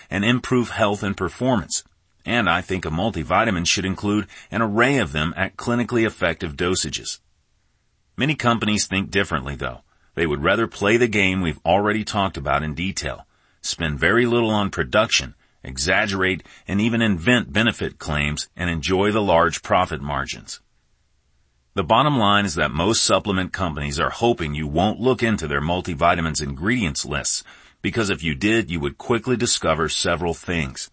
and improve health and performance. And I think a multivitamin should include an array of them at clinically effective dosages. Many companies think differently, though. They would rather play the game we've already talked about in detail, spend very little on production, exaggerate, and even invent benefit claims, and enjoy the large profit margins. The bottom line is that most supplement companies are hoping you won't look into their multivitamins ingredients lists, because if you did, you would quickly discover several things.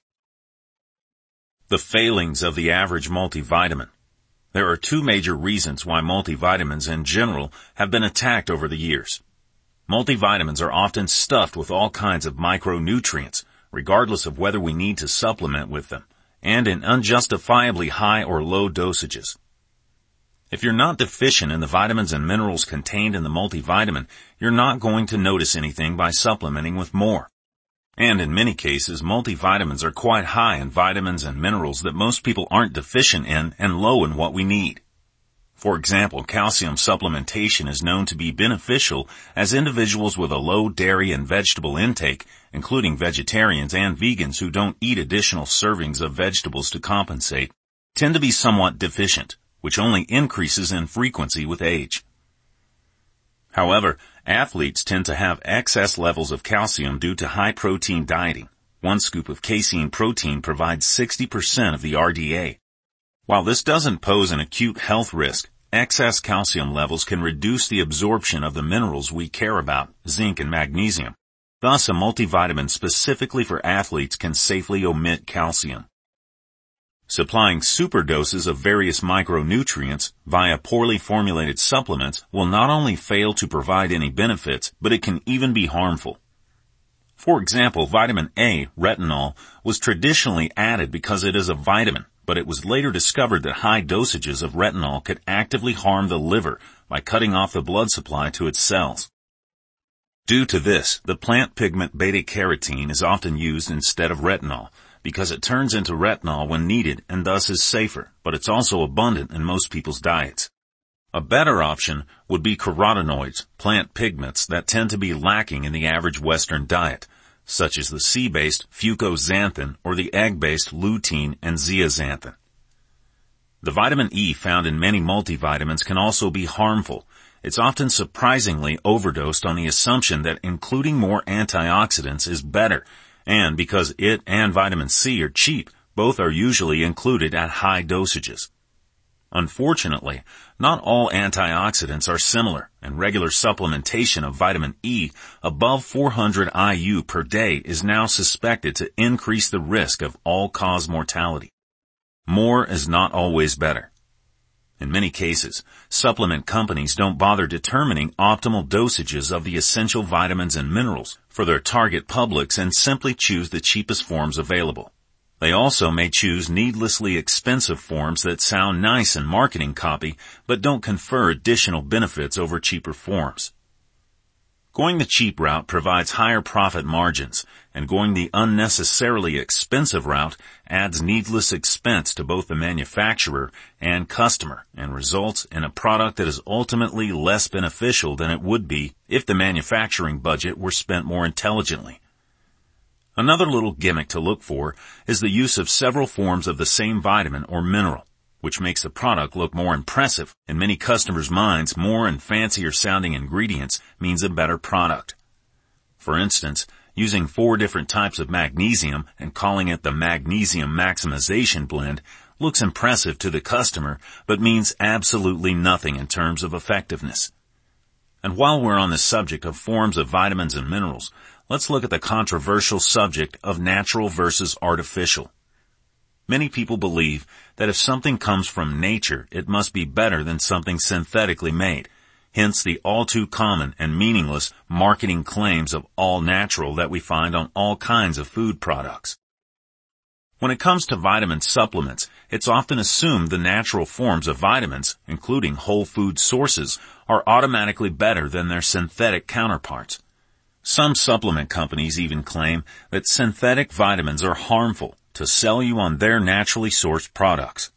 The failings of the average multivitamin. There are two major reasons why multivitamins in general have been attacked over the years. Multivitamins are often stuffed with all kinds of micronutrients, regardless of whether we need to supplement with them, and in unjustifiably high or low dosages. If you're not deficient in the vitamins and minerals contained in the multivitamin, you're not going to notice anything by supplementing with more. And in many cases, multivitamins are quite high in vitamins and minerals that most people aren't deficient in and low in what we need. For example, calcium supplementation is known to be beneficial as individuals with a low dairy and vegetable intake, including vegetarians and vegans who don't eat additional servings of vegetables to compensate, tend to be somewhat deficient, which only increases in frequency with age. However, athletes tend to have excess levels of calcium due to high-protein dieting. 1 scoop of casein protein provides 60% of the RDA. While this doesn't pose an acute health risk, excess calcium levels can reduce the absorption of the minerals we care about, zinc and magnesium. Thus, a multivitamin specifically for athletes can safely omit calcium. Supplying superdoses of various micronutrients via poorly formulated supplements will not only fail to provide any benefits, but it can even be harmful. For example, vitamin A, retinol, was traditionally added because it is a vitamin, but it was later discovered that high dosages of retinol could actively harm the liver by cutting off the blood supply to its cells. Due to this, the plant pigment beta-carotene is often used instead of retinol, because it turns into retinol when needed and thus is safer, but it's also abundant in most people's diets. A better option would be carotenoids, plant pigments that tend to be lacking in the average Western diet, such as the sea-based fucoxanthin or the egg-based lutein and zeaxanthin. The vitamin E found in many multivitamins can also be harmful. It's often surprisingly overdosed on the assumption that including more antioxidants is better, and because it and vitamin C are cheap, both are usually included at high dosages. Unfortunately, not all antioxidants are similar, and regular supplementation of vitamin E above 400 IU per day is now suspected to increase the risk of all-cause mortality. More is not always better. In many cases, supplement companies don't bother determining optimal dosages of the essential vitamins and minerals for their target publics and simply choose the cheapest forms available. They also may choose needlessly expensive forms that sound nice in marketing copy but don't confer additional benefits over cheaper forms. Going the cheap route provides higher profit margins, and going the unnecessarily expensive route adds needless expense to both the manufacturer and customer and results in a product that is ultimately less beneficial than it would be if the manufacturing budget were spent more intelligently. Another little gimmick to look for is the use of several forms of the same vitamin or mineral, which makes the product look more impressive. In many customers' minds, more and fancier sounding ingredients means a better product. For instance, using 4 different types of magnesium and calling it the magnesium maximization blend looks impressive to the customer, but means absolutely nothing in terms of effectiveness. And while we're on the subject of forms of vitamins and minerals, let's look at the controversial subject of natural versus artificial. Many people believe that if something comes from nature, it must be better than something synthetically made, hence the all-too-common and meaningless marketing claims of all natural that we find on all kinds of food products. When it comes to vitamin supplements, it's often assumed the natural forms of vitamins, including whole food sources, are automatically better than their synthetic counterparts. Some supplement companies even claim that synthetic vitamins are harmful to sell you on their naturally sourced products.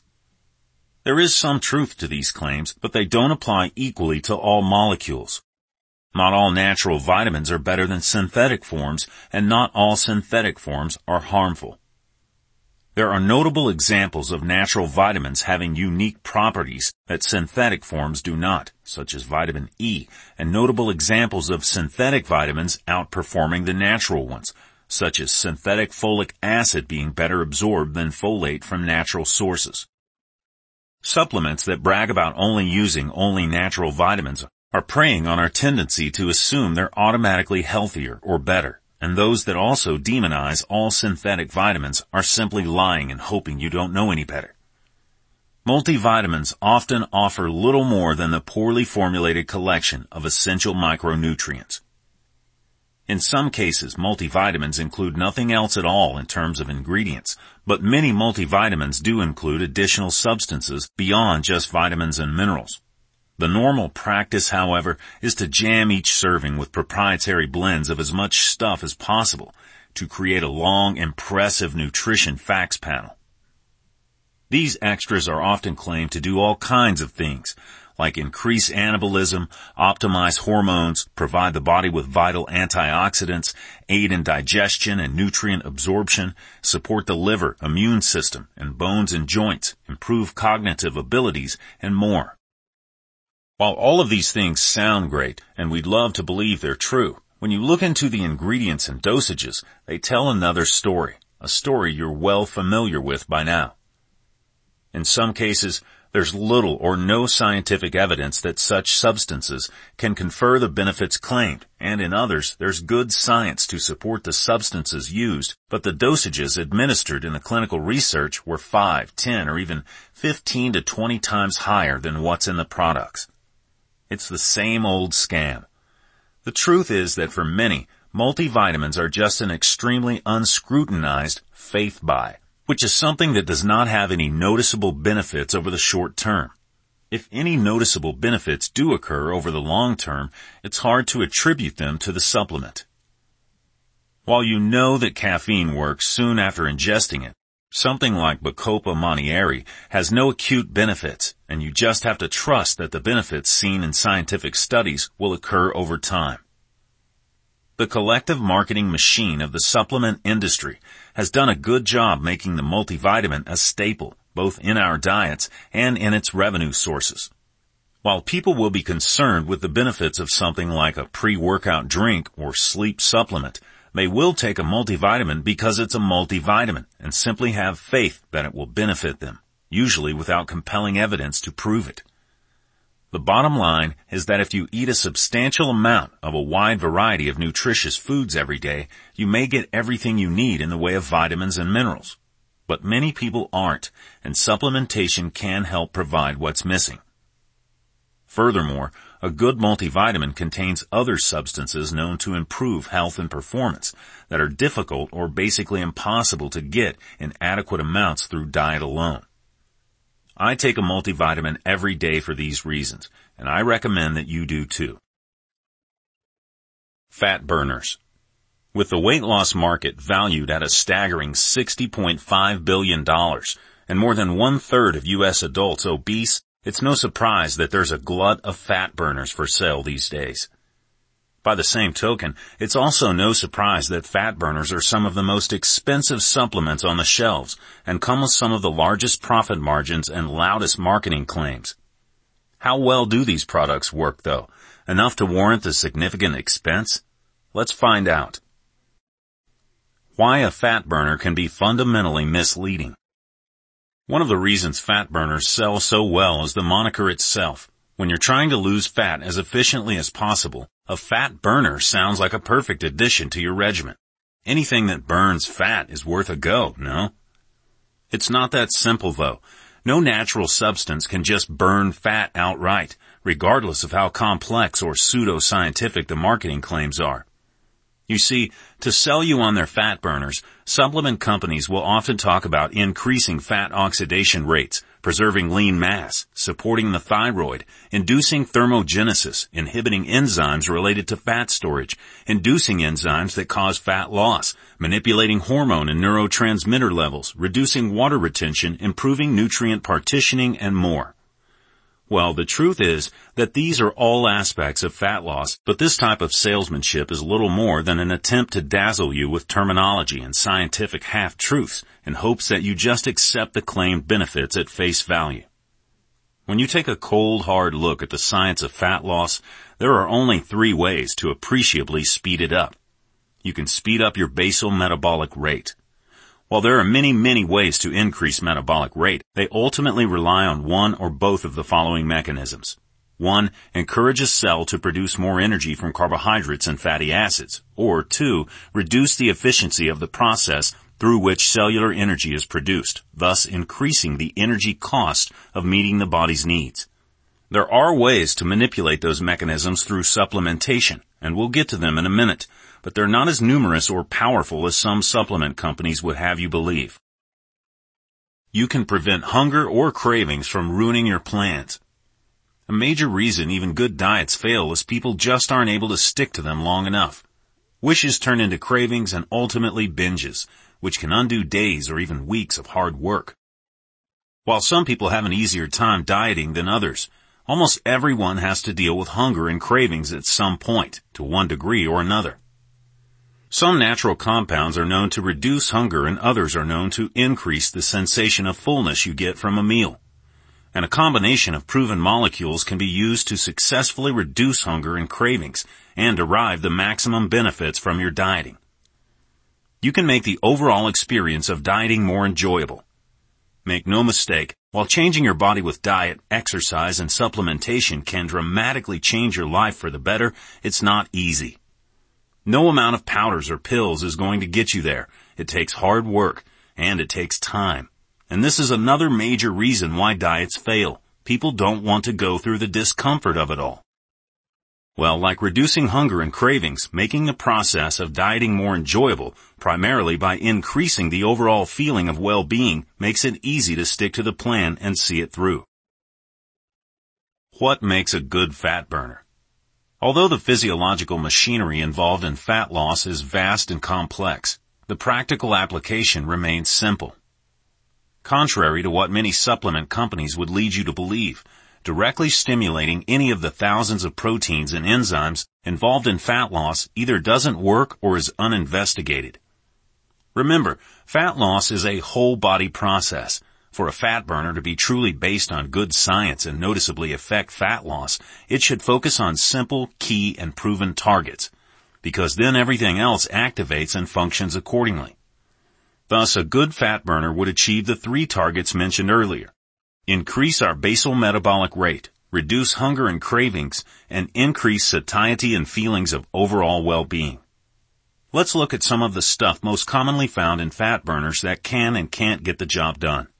There is some truth to these claims, but they don't apply equally to all molecules. Not all natural vitamins are better than synthetic forms, and not all synthetic forms are harmful. There are notable examples of natural vitamins having unique properties that synthetic forms do not, such as vitamin E, and notable examples of synthetic vitamins outperforming the natural ones, such as synthetic folic acid being better absorbed than folate from natural sources. Supplements that brag about using only natural vitamins are preying on our tendency to assume they're automatically healthier or better, and those that also demonize all synthetic vitamins are simply lying and hoping you don't know any better. Multivitamins often offer little more than the poorly formulated collection of essential micronutrients. In some cases, multivitamins include nothing else at all in terms of ingredients, but many multivitamins do include additional substances beyond just vitamins and minerals. The normal practice, however, is to jam each serving with proprietary blends of as much stuff as possible to create a long, impressive nutrition facts panel. These extras are often claimed to do all kinds of things, like increase anabolism, optimize hormones, provide the body with vital antioxidants, aid in digestion and nutrient absorption, support the liver, immune system, and bones and joints, improve cognitive abilities, and more. While all of these things sound great, and we'd love to believe they're true, when you look into the ingredients and dosages, they tell another story, a story you're well familiar with by now. In some cases, there's little or no scientific evidence that such substances can confer the benefits claimed, and in others, there's good science to support the substances used, but the dosages administered in the clinical research were 5, 10, or even 15 to 20 times higher than what's in the products. It's the same old scam. The truth is that for many, multivitamins are just an extremely unscrutinized faith buy, which is something that does not have any noticeable benefits over the short term. If any noticeable benefits do occur over the long term, it's hard to attribute them to the supplement. While you know that caffeine works soon after ingesting it, something like Bacopa Monnieri has no acute benefits, and you just have to trust that the benefits seen in scientific studies will occur over time. The collective marketing machine of the supplement industry has done a good job making the multivitamin a staple, both in our diets and in its revenue sources. While people will be concerned with the benefits of something like a pre-workout drink or sleep supplement, they will take a multivitamin because it's a multivitamin and simply have faith that it will benefit them, usually without compelling evidence to prove it. The bottom line is that if you eat a substantial amount of a wide variety of nutritious foods every day, you may get everything you need in the way of vitamins and minerals. But many people aren't, and supplementation can help provide what's missing. Furthermore, a good multivitamin contains other substances known to improve health and performance that are difficult or basically impossible to get in adequate amounts through diet alone. I take a multivitamin every day for these reasons, and I recommend that you do too. Fat burners. With the weight loss market valued at a staggering $60.5 billion and more than 1/3 of U.S. adults obese, it's no surprise that there's a glut of fat burners for sale these days. By the same token, it's also no surprise that fat burners are some of the most expensive supplements on the shelves and come with some of the largest profit margins and loudest marketing claims. How well do these products work, though? Enough to warrant the significant expense? Let's find out. Why a fat burner can be fundamentally misleading. One of the reasons fat burners sell so well is the moniker itself. When you're trying to lose fat as efficiently as possible, a fat burner sounds like a perfect addition to your regimen. Anything that burns fat is worth a go, no? It's not that simple, though. No natural substance can just burn fat outright, regardless of how complex or pseudo-scientific the marketing claims are. You see, to sell you on their fat burners, supplement companies will often talk about increasing fat oxidation rates, preserving lean mass, supporting the thyroid, inducing thermogenesis, inhibiting enzymes related to fat storage, inducing enzymes that cause fat loss, manipulating hormone and neurotransmitter levels, reducing water retention, improving nutrient partitioning, and more. Well, the truth is that these are all aspects of fat loss, but this type of salesmanship is little more than an attempt to dazzle you with terminology and scientific half-truths in hopes that you just accept the claimed benefits at face value. When you take a cold, hard look at the science of fat loss, there are only 3 ways to appreciably speed it up. You can speed up your basal metabolic rate. While there are many, many ways to increase metabolic rate, they ultimately rely on one or both of the following mechanisms. 1. Encourage a cell to produce more energy from carbohydrates and fatty acids. Or 2. Reduce the efficiency of the process through which cellular energy is produced, thus increasing the energy cost of meeting the body's needs. There are ways to manipulate those mechanisms through supplementation, and we'll get to them in a minute, but they're not as numerous or powerful as some supplement companies would have you believe. You can prevent hunger or cravings from ruining your plans. A major reason even good diets fail is people just aren't able to stick to them long enough. Wishes turn into cravings and ultimately binges, which can undo days or even weeks of hard work. While some people have an easier time dieting than others, almost everyone has to deal with hunger and cravings at some point, to one degree or another. Some natural compounds are known to reduce hunger and others are known to increase the sensation of fullness you get from a meal. And a combination of proven molecules can be used to successfully reduce hunger and cravings and derive the maximum benefits from your dieting. You can make the overall experience of dieting more enjoyable. Make no mistake, while changing your body with diet, exercise, and supplementation can dramatically change your life for the better, it's not easy. No amount of powders or pills is going to get you there. It takes hard work, and it takes time. And this is another major reason why diets fail. People don't want to go through the discomfort of it all. Well, like reducing hunger and cravings, making the process of dieting more enjoyable, primarily by increasing the overall feeling of well-being, makes it easy to stick to the plan and see it through. What makes a good fat burner? Although the physiological machinery involved in fat loss is vast and complex, the practical application remains simple. Contrary to what many supplement companies would lead you to believe, directly stimulating any of the thousands of proteins and enzymes involved in fat loss either doesn't work or is uninvestigated. Remember, fat loss is a whole body process. For a fat burner to be truly based on good science and noticeably affect fat loss, it should focus on simple, key, and proven targets, because then everything else activates and functions accordingly. Thus, a good fat burner would achieve the 3 targets mentioned earlier. Increase our basal metabolic rate, reduce hunger and cravings, and increase satiety and feelings of overall well-being. Let's look at some of the stuff most commonly found in fat burners that can and can't get the job done.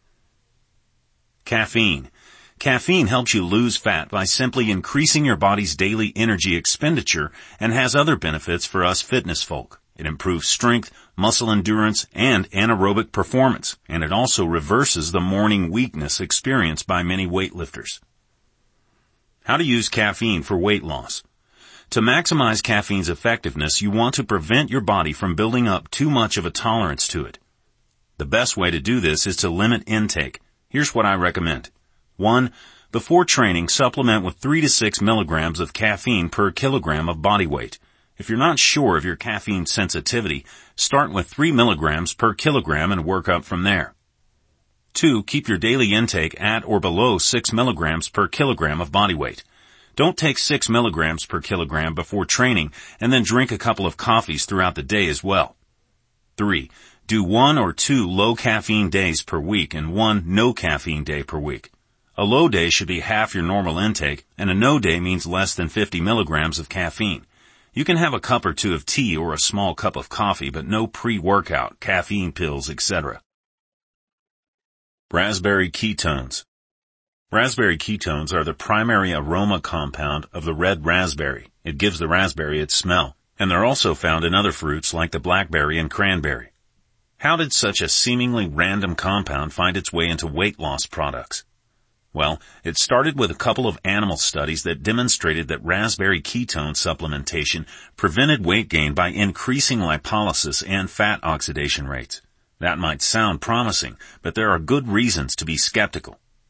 Caffeine. Caffeine helps you lose fat by simply increasing your body's daily energy expenditure and has other benefits for us fitness folk. It improves strength, muscle endurance, and anaerobic performance, and it also reverses the morning weakness experienced by many weightlifters. How to use caffeine for weight loss. To maximize caffeine's effectiveness, you want to prevent your body from building up too much of a tolerance to it. The best way to do this is to limit intake. Here's what I recommend. 1. Before training, supplement with 3 to 6 milligrams of caffeine per kilogram of body weight. If you're not sure of your caffeine sensitivity, start with 3 milligrams per kilogram and work up from there. 2. Keep your daily intake at or below 6 milligrams per kilogram of body weight. Don't take 6 milligrams per kilogram before training and then drink a couple of coffees throughout the day as well. 3. Do 1 or 2 low caffeine days per week and 1 no caffeine day per week. A low day should be half your normal intake, and a no day means less than 50 milligrams of caffeine. You can have a cup or 2 of tea or a small cup of coffee, but no pre-workout, caffeine pills, etc. Raspberry ketones. Raspberry ketones are the primary aroma compound of the red raspberry. It gives the raspberry its smell, and they're also found in other fruits like the blackberry and cranberry. How did such a seemingly random compound find its way into weight loss products? Well, it started with a couple of animal studies that demonstrated that raspberry ketone supplementation prevented weight gain by increasing lipolysis and fat oxidation rates. That might sound promising, but there are good reasons to be skeptical.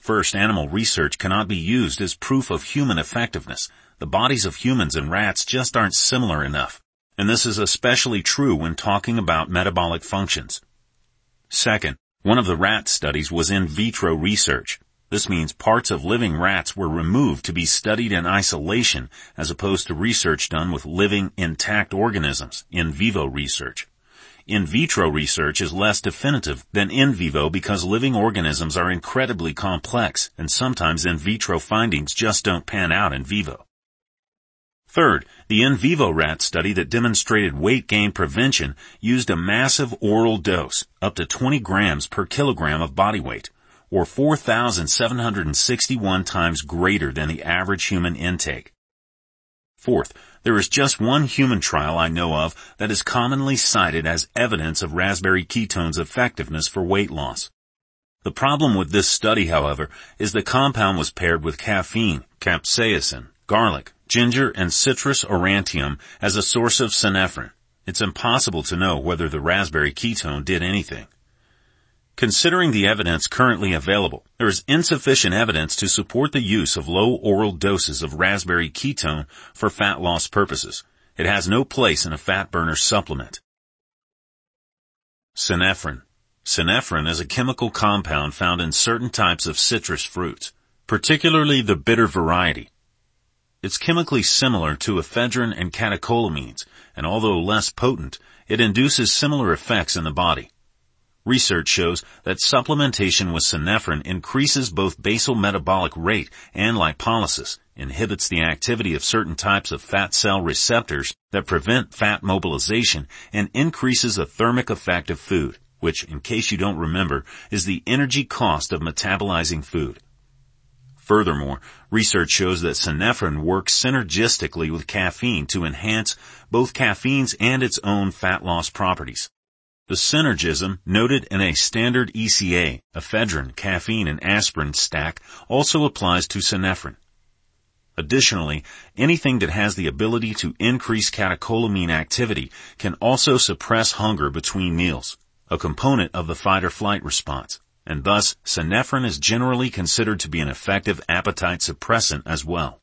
First, animal research cannot be used as proof of human effectiveness. The bodies of humans and rats just aren't similar enough, and this is especially true when talking about metabolic functions. Second, one of the rat studies was in vitro research. This means parts of living rats were removed to be studied in isolation as opposed to research done with living, intact organisms, in vivo research. In vitro research is less definitive than in vivo because living organisms are incredibly complex, and sometimes in vitro findings just don't pan out in vivo. Third, the in vivo rat study that demonstrated weight gain prevention used a massive oral dose, up to 20 grams per kilogram of body weight, or 4,761 times greater than the average human intake. Fourth, there is just one human trial I know of that is commonly cited as evidence of raspberry ketones' effectiveness for weight loss. The problem with this study, however, is the compound was paired with caffeine, capsaicin, garlic, ginger, and citrus aurantium as a source of synephrine. It's impossible to know whether the raspberry ketone did anything. Considering the evidence currently available, there is insufficient evidence to support the use of low oral doses of raspberry ketone for fat loss purposes. It has no place in a fat burner supplement. Synephrine. Synephrine is a chemical compound found in certain types of citrus fruits, particularly the bitter variety. It's chemically similar to ephedrine and catecholamines, and although less potent, it induces similar effects in the body. Research shows that supplementation with synephrine increases both basal metabolic rate and lipolysis, inhibits the activity of certain types of fat cell receptors that prevent fat mobilization, and increases the thermic effect of food, which, in case you don't remember, is the energy cost of metabolizing food. Furthermore, research shows that synephrine works synergistically with caffeine to enhance both caffeine's and its own fat loss properties. The synergism noted in a standard ECA, ephedrine, caffeine, and aspirin stack also applies to synephrine. Additionally, anything that has the ability to increase catecholamine activity can also suppress hunger between meals, a component of the fight-or-flight response, and thus synephrine is generally considered to be an effective appetite suppressant as well.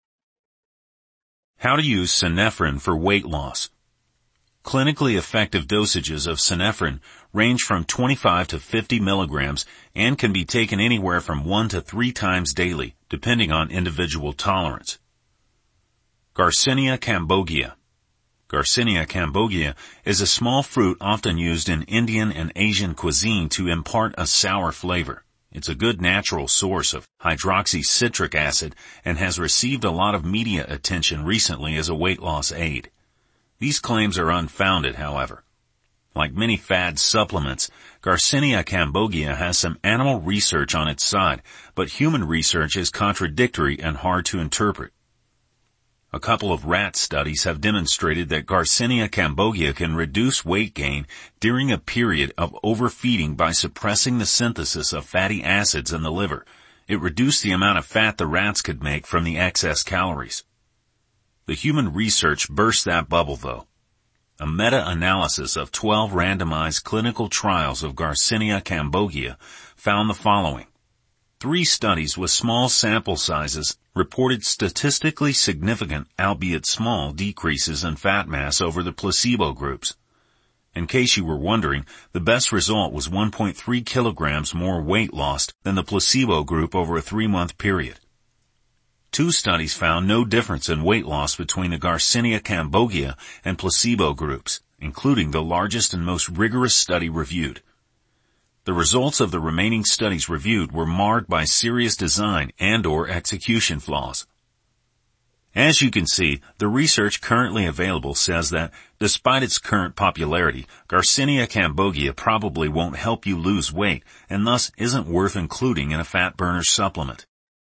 How to use synephrine for weight loss. Clinically effective dosages of synephrine range from 25 to 50 milligrams and can be taken anywhere from 1 to 3 times daily, depending on individual tolerance. Garcinia cambogia. Garcinia cambogia is a small fruit often used in Indian and Asian cuisine to impart a sour flavor. It's a good natural source of hydroxycitric acid and has received a lot of media attention recently as a weight loss aid. These claims are unfounded, however. Like many fad supplements, Garcinia cambogia has some animal research on its side, but human research is contradictory and hard to interpret. A couple of rat studies have demonstrated that Garcinia cambogia can reduce weight gain during a period of overfeeding by suppressing the synthesis of fatty acids in the liver. It reduced the amount of fat the rats could make from the excess calories. The human research burst that bubble, though. A meta-analysis of 12 randomized clinical trials of Garcinia cambogia found the following. 3 studies with small sample sizes reported statistically significant, albeit small, decreases in fat mass over the placebo groups. In case you were wondering, the best result was 1.3 kilograms more weight lost than the placebo group over a 3-month period. 2 studies found no difference in weight loss between the Garcinia cambogia and placebo groups, including the largest and most rigorous study reviewed. The results of the remaining studies reviewed were marred by serious design and/or execution flaws. As you can see, the research currently available says that, despite its current popularity, Garcinia cambogia probably won't help you lose weight and thus isn't worth including in a fat burner supplement.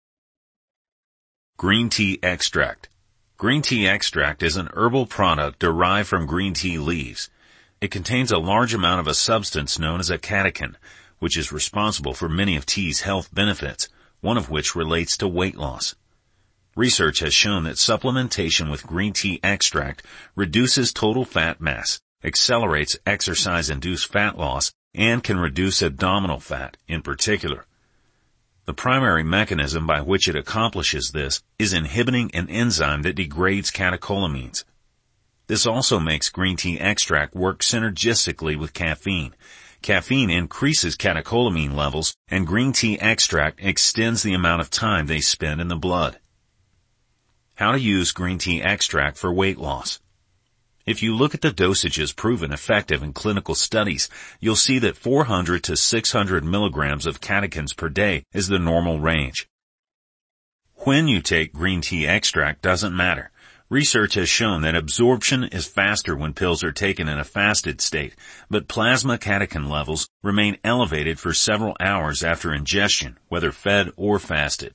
Green tea extract. Green tea extract is an herbal product derived from green tea leaves. It contains a large amount of a substance known as a catechin, which is responsible for many of tea's health benefits, one of which relates to weight loss. Research has shown that supplementation with green tea extract reduces total fat mass, accelerates exercise-induced fat loss, and can reduce abdominal fat in particular. The primary mechanism by which it accomplishes this is inhibiting an enzyme that degrades catecholamines. This also makes green tea extract work synergistically with caffeine. Caffeine increases catecholamine levels, and green tea extract extends the amount of time they spend in the blood. How to use green tea extract for weight loss. If you look at the dosages proven effective in clinical studies, you'll see that 400 to 600 milligrams of catechins per day is the normal range. When you take green tea extract doesn't matter. Research has shown that absorption is faster when pills are taken in a fasted state, but plasma catechin levels remain elevated for several hours after ingestion, whether fed or fasted.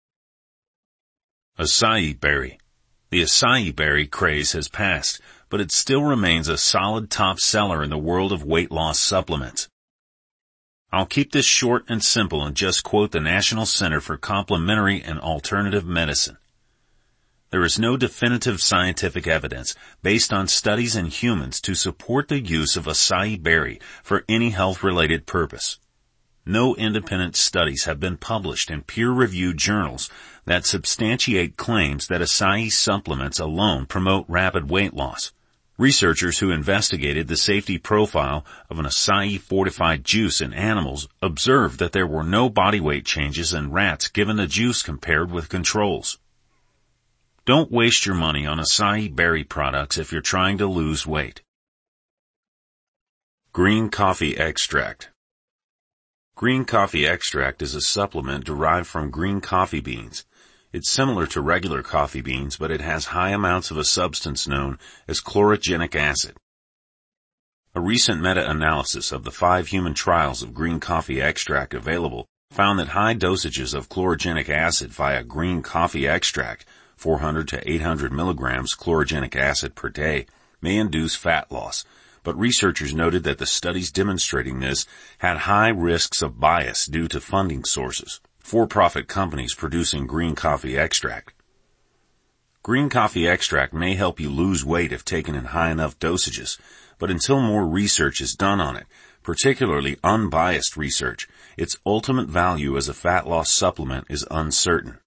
Acai berry. The acai berry craze has passed, but it still remains a solid top seller in the world of weight loss supplements. I'll keep this short and simple and just quote the National Center for Complementary and Alternative Medicine. There is no definitive scientific evidence based on studies in humans to support the use of acai berry for any health-related purpose. No independent studies have been published in peer-reviewed journals that substantiate claims that acai supplements alone promote rapid weight loss. Researchers who investigated the safety profile of an acai-fortified juice in animals observed that there were no body weight changes in rats given the juice compared with controls. Don't waste your money on acai berry products if you're trying to lose weight. Green coffee extract. Green coffee extract is a supplement derived from green coffee beans. It's similar to regular coffee beans, but it has high amounts of a substance known as chlorogenic acid. A recent meta-analysis of the 5 human trials of green coffee extract available found that high dosages of chlorogenic acid via green coffee extract, 400 to 800 milligrams chlorogenic acid per day, may induce fat loss, but researchers noted that the studies demonstrating this had high risks of bias due to funding sources, for-profit companies producing green coffee extract. Green coffee extract may help you lose weight if taken in high enough dosages, but until more research is done on it, particularly unbiased research, its ultimate value as a fat loss supplement is uncertain.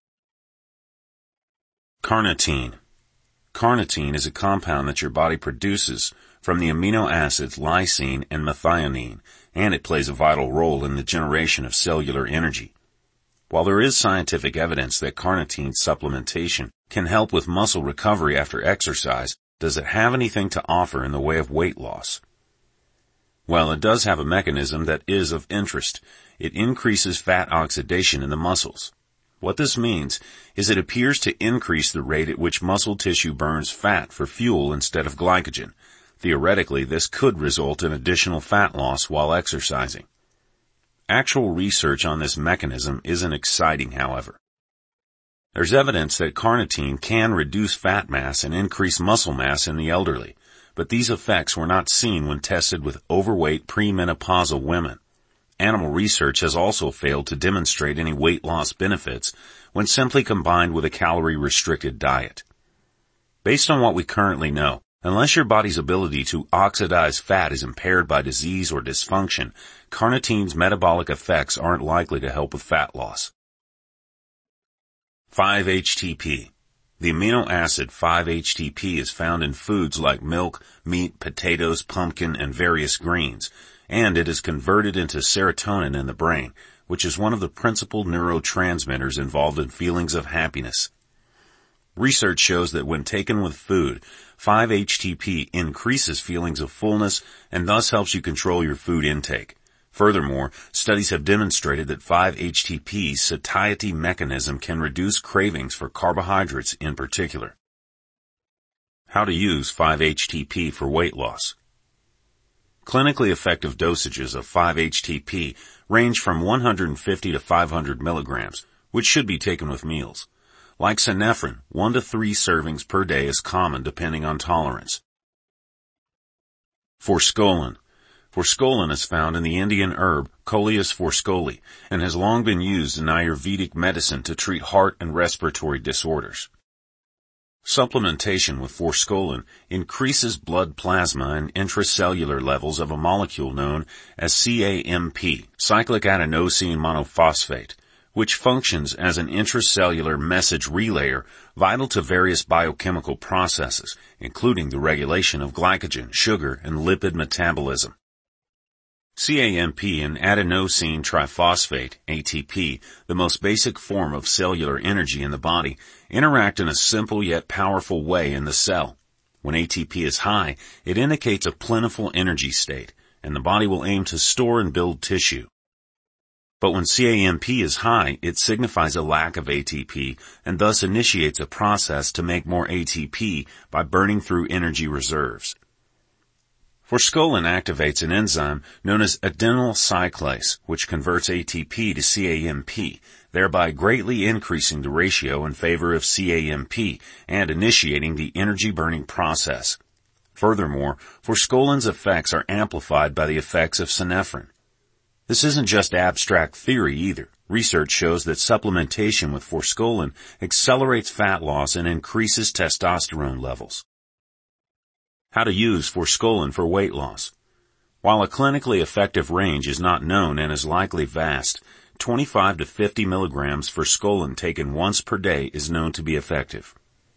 Carnitine. Carnitine is a compound that your body produces from the amino acids lysine and methionine, and it plays a vital role in the generation of cellular energy. While there is scientific evidence that carnitine supplementation can help with muscle recovery after exercise, does it have anything to offer in the way of weight loss? Well, it does have a mechanism that is of interest. It increases fat oxidation in the muscles. What this means is it appears to increase the rate at which muscle tissue burns fat for fuel instead of glycogen. Theoretically, this could result in additional fat loss while exercising. Actual research on this mechanism isn't exciting, however. There's evidence that carnitine can reduce fat mass and increase muscle mass in the elderly, but these effects were not seen when tested with overweight premenopausal women. Animal research has also failed to demonstrate any weight loss benefits when simply combined with a calorie-restricted diet. Based on what we currently know, unless your body's ability to oxidize fat is impaired by disease or dysfunction, carnitine's metabolic effects aren't likely to help with fat loss. 5-HTP. The amino acid 5-HTP is found in foods like milk, meat, potatoes, pumpkin, and various greens, and it is converted into serotonin in the brain, which is one of the principal neurotransmitters involved in feelings of happiness. Research shows that when taken with food, 5-HTP increases feelings of fullness and thus helps you control your food intake. Furthermore, studies have demonstrated that 5-HTP's satiety mechanism can reduce cravings for carbohydrates in particular. How to use 5-HTP for weight loss. Clinically effective dosages of 5-HTP range from 150 to 500 milligrams, which should be taken with meals. Like synephrine, 1 to 3 servings per day is common depending on tolerance. Forskolin. Forskolin is found in the Indian herb Coleus forskoli and has long been used in Ayurvedic medicine to treat heart and respiratory disorders. Supplementation with forskolin increases blood plasma and intracellular levels of a molecule known as CAMP, cyclic adenosine monophosphate, which functions as an intracellular message relayer vital to various biochemical processes, including the regulation of glycogen, sugar, and lipid metabolism. CAMP and adenosine triphosphate, ATP, the most basic form of cellular energy in the body, interact in a simple yet powerful way in the cell. When ATP is high, it indicates a plentiful energy state, and the body will aim to store and build tissue. But when CAMP is high, it signifies a lack of ATP and thus initiates a process to make more ATP by burning through energy reserves. Forskolin activates an enzyme known as adenyl cyclase, which converts ATP to CAMP, thereby greatly increasing the ratio in favor of CAMP and initiating the energy-burning process. Furthermore, Forskolin's effects are amplified by the effects of synephrine. This isn't just abstract theory either. Research shows that supplementation with forskolin accelerates fat loss and increases testosterone levels. How to use forskolin for weight loss. While a clinically effective range is not known and is likely vast, 25 to 50 milligrams forskolin taken once per day is known to be effective.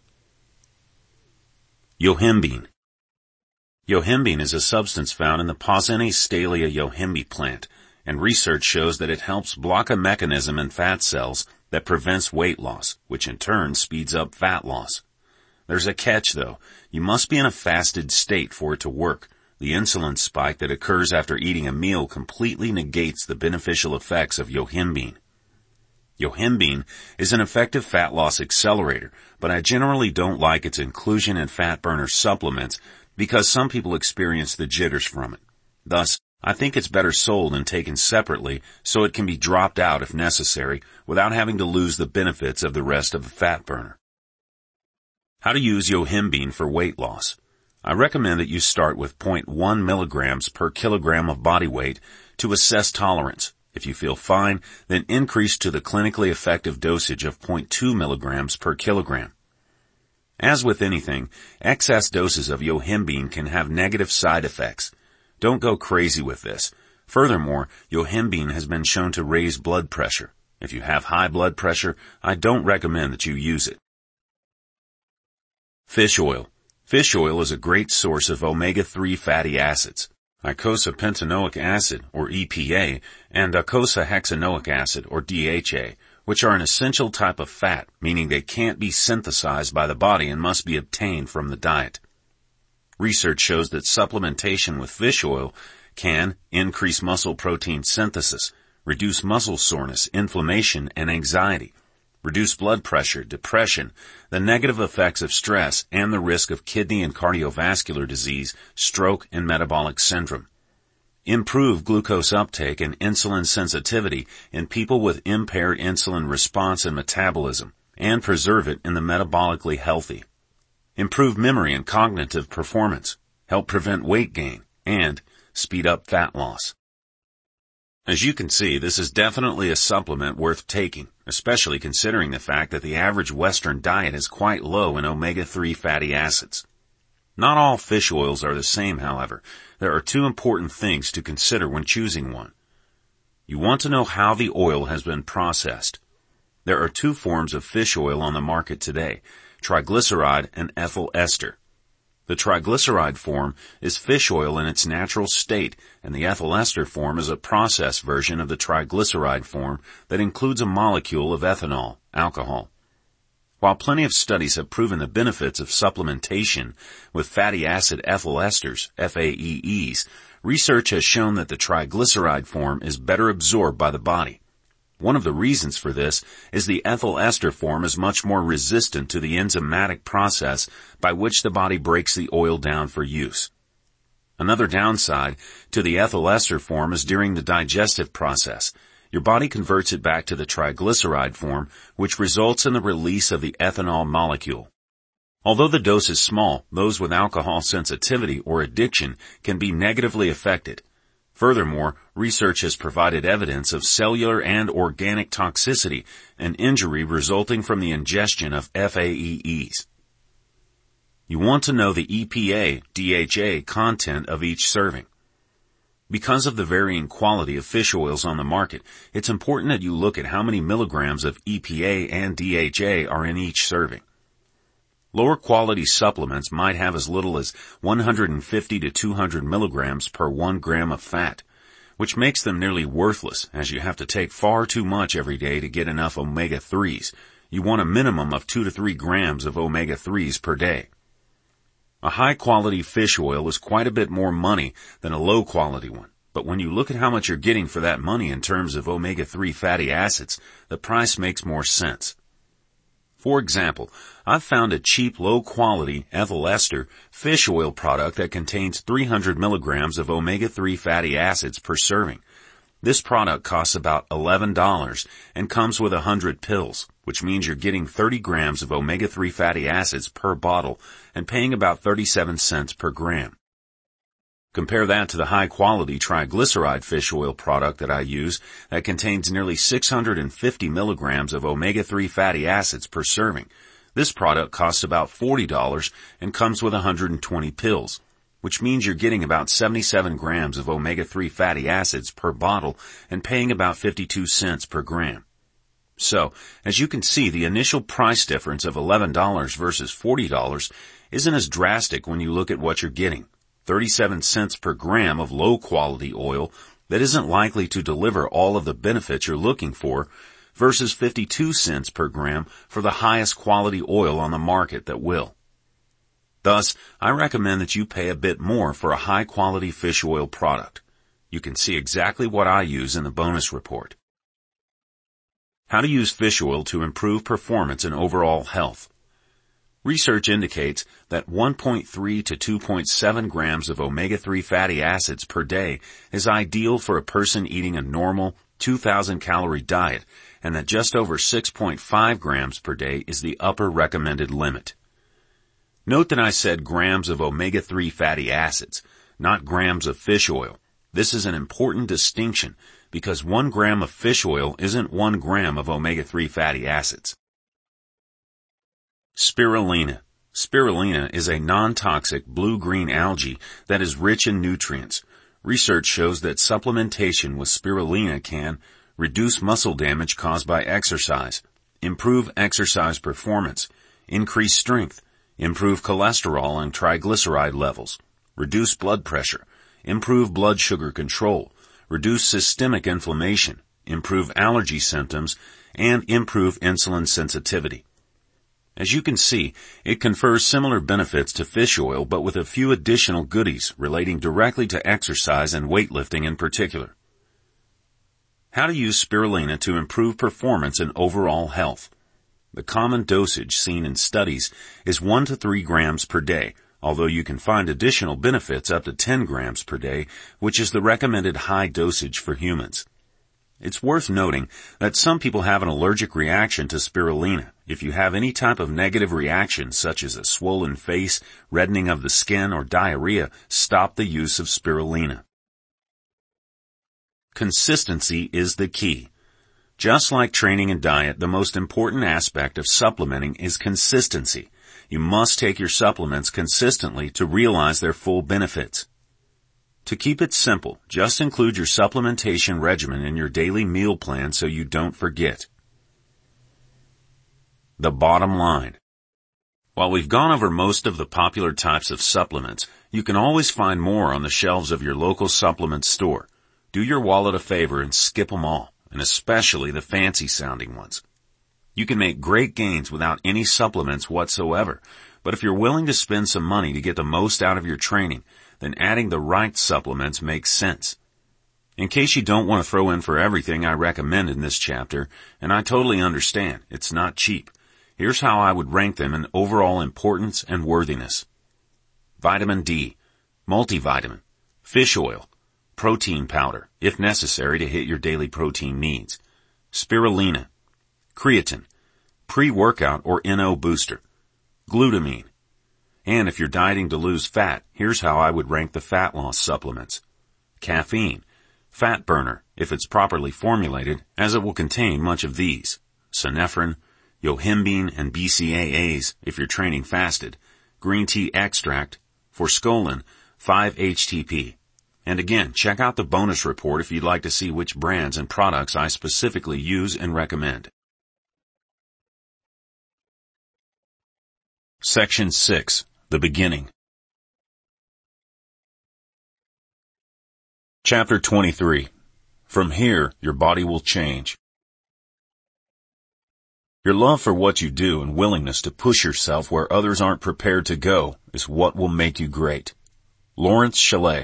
Yohimbine. Yohimbine is a substance found in the Pausinia stalia yohimbi plant, and research shows that it helps block a mechanism in fat cells that prevents weight loss, which in turn speeds up fat loss. There's a catch though. You must be in a fasted state for it to work. The insulin spike that occurs after eating a meal completely negates the beneficial effects of yohimbine. Yohimbine is an effective fat loss accelerator, but I generally don't like its inclusion in fat burner supplements because some people experience the jitters from it. Thus, I think it's better sold and taken separately so it can be dropped out if necessary without having to lose the benefits of the rest of the fat burner. How to use yohimbine for weight loss. I recommend that you start with 0.1 milligrams per kilogram of body weight to assess tolerance. If you feel fine, then increase to the clinically effective dosage of 0.2 milligrams per kilogram. As with anything, excess doses of yohimbine can have negative side effects. Don't go crazy with this. Furthermore, yohimbine has been shown to raise blood pressure. If you have high blood pressure, I don't recommend that you use it. Fish oil. Fish oil is a great source of omega-3 fatty acids, eicosapentaenoic acid, or EPA, and eicosahexaenoic acid, or DHA, which are an essential type of fat, meaning they can't be synthesized by the body and must be obtained from the diet. Research shows that supplementation with fish oil can increase muscle protein synthesis, reduce muscle soreness, inflammation, and anxiety, reduce blood pressure, depression, the negative effects of stress, and the risk of kidney and cardiovascular disease, stroke, and metabolic syndrome. Improve glucose uptake and insulin sensitivity in people with impaired insulin response and metabolism, and preserve it in the metabolically healthy. Improve memory and cognitive performance, help prevent weight gain, and speed up fat loss. As you can see, this is definitely a supplement worth taking, especially considering the fact that the average Western diet is quite low in omega-3 fatty acids. Not all fish oils are the same, however. There are two important things to consider when choosing one. You want to know how the oil has been processed. There are two forms of fish oil on the market today, triglyceride and ethyl ester. The triglyceride form is fish oil in its natural state, and the ethyl ester form is a processed version of the triglyceride form that includes a molecule of ethanol, alcohol. While plenty of studies have proven the benefits of supplementation with fatty acid ethyl esters, FAEEs, research has shown that the triglyceride form is better absorbed by the body. One of the reasons for this is the ethyl ester form is much more resistant to the enzymatic process by which the body breaks the oil down for use. Another downside to the ethyl ester form is during the digestive process. Your body converts it back to the triglyceride form, which results in the release of the ethanol molecule. Although the dose is small, those with alcohol sensitivity or addiction can be negatively affected. Furthermore, research has provided evidence of cellular and organic toxicity and injury resulting from the ingestion of FAEEs. You want to know the EPA, DHA content of each serving. Because of the varying quality of fish oils on the market, it's important that you look at how many milligrams of EPA and DHA are in each serving. Lower quality supplements might have as little as 150 to 200 milligrams per 1 gram of fat, which makes them nearly worthless as you have to take far too much every day to get enough omega-3s. You want a minimum of 2 to 3 grams of omega-3s per day. A high-quality fish oil is quite a bit more money than a low-quality one, but when you look at how much you're getting for that money in terms of omega-3 fatty acids, the price makes more sense. For example, I've found a cheap, low-quality ethyl ester fish oil product that contains 300 milligrams of omega-3 fatty acids per serving. This product costs about $11 and comes with 100 pills, which means you're getting 30 grams of omega-3 fatty acids per bottle and paying about 37 cents per gram. Compare that to the high-quality triglyceride fish oil product that I use that contains nearly 650 milligrams of omega-3 fatty acids per serving. This product costs about $40 and comes with 120 pills, which means you're getting about 77 grams of omega-3 fatty acids per bottle and paying about 52 cents per gram. So, as you can see, the initial price difference of $11 versus $40 isn't as drastic when you look at what you're getting. 37 cents per gram of low-quality oil that isn't likely to deliver all of the benefits you're looking for versus 52 cents per gram for the highest quality oil on the market that will. Thus, I recommend that you pay a bit more for a high-quality fish oil product. You can see exactly what I use in the bonus report. How to use fish oil to improve performance and overall health. Research indicates that 1.3 to 2.7 grams of omega-3 fatty acids per day is ideal for a person eating a normal 2,000-calorie diet, and that just over 6.5 grams per day is the upper recommended limit. Note that I said grams of omega-3 fatty acids, not grams of fish oil. This is an important distinction because 1 gram of fish oil isn't 1 gram of omega-3 fatty acids. Spirulina. Spirulina is a non-toxic blue-green algae that is rich in nutrients. Research shows that supplementation with spirulina can reduce muscle damage caused by exercise, improve exercise performance, increase strength, improve cholesterol and triglyceride levels, reduce blood pressure, improve blood sugar control, reduce systemic inflammation, improve allergy symptoms, and improve insulin sensitivity. As you can see, it confers similar benefits to fish oil but with a few additional goodies relating directly to exercise and weightlifting in particular. How to use spirulina to improve performance and overall health. The common dosage seen in studies is 1 to 3 grams per day, although you can find additional benefits up to 10 grams per day, which is the recommended high dosage for humans. It's worth noting that some people have an allergic reaction to spirulina. If you have any type of negative reaction, such as a swollen face, reddening of the skin, or diarrhea, stop the use of spirulina. Consistency is the key. Just like training and diet, the most important aspect of supplementing is consistency. You must take your supplements consistently to realize their full benefits. To keep it simple, just include your supplementation regimen in your daily meal plan so you don't forget. The bottom line. While we've gone over most of the popular types of supplements, you can always find more on the shelves of your local supplement store. Do your wallet a favor and skip them all, and especially the fancy-sounding ones. You can make great gains without any supplements whatsoever, but if you're willing to spend some money to get the most out of your training, then adding the right supplements makes sense. In case you don't want to throw in for everything I recommend in this chapter, and I totally understand, it's not cheap, here's how I would rank them in overall importance and worthiness. Vitamin D, multivitamin, fish oil, protein powder, if necessary to hit your daily protein needs, spirulina, creatine, pre-workout or NO booster, glutamine. And if you're dieting to lose fat, here's how I would rank the fat loss supplements. Caffeine, fat burner, if it's properly formulated, as it will contain much of these. Synephrine, yohimbine and BCAAs, if you're training fasted. Green tea extract, forskolin, 5-HTP. And again, check out the bonus report if you'd like to see which brands and products I specifically use and recommend. Section 6. The Beginning. Chapter 23. From here, your body will change. Your love for what you do and willingness to push yourself where others aren't prepared to go is what will make you great. Lawrence Chalais.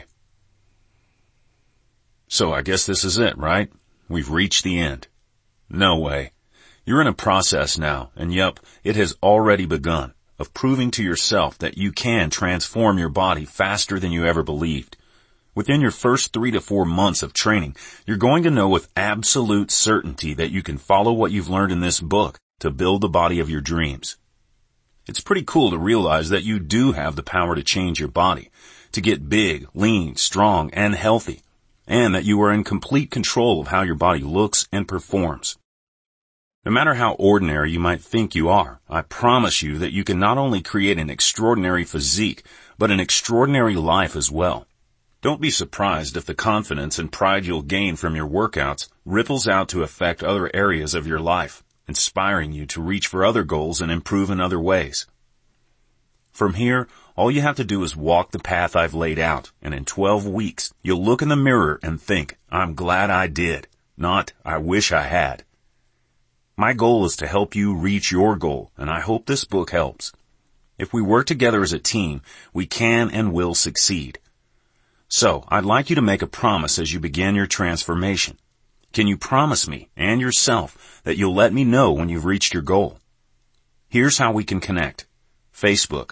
So I guess this is it, right? We've reached the end. No way. You're in a process now, and yep, it has already begun, of proving to yourself that you can transform your body faster than you ever believed. Within your first 3 to 4 months of training, you're going to know with absolute certainty that you can follow what you've learned in this book to build the body of your dreams. It's pretty cool to realize that you do have the power to change your body, to get big, lean, strong, and healthy, and that you are in complete control of how your body looks and performs. No matter how ordinary you might think you are, I promise you that you can not only create an extraordinary physique, but an extraordinary life as well. Don't be surprised if the confidence and pride you'll gain from your workouts ripples out to affect other areas of your life, inspiring you to reach for other goals and improve in other ways. From here, all you have to do is walk the path I've laid out, and in 12 weeks, you'll look in the mirror and think, I'm glad I did, not, I wish I had. My goal is to help you reach your goal, and I hope this book helps. If we work together as a team, we can and will succeed. So, I'd like you to make a promise as you begin your transformation. Can you promise me and yourself that you'll let me know when you've reached your goal? Here's how we can connect. Facebook.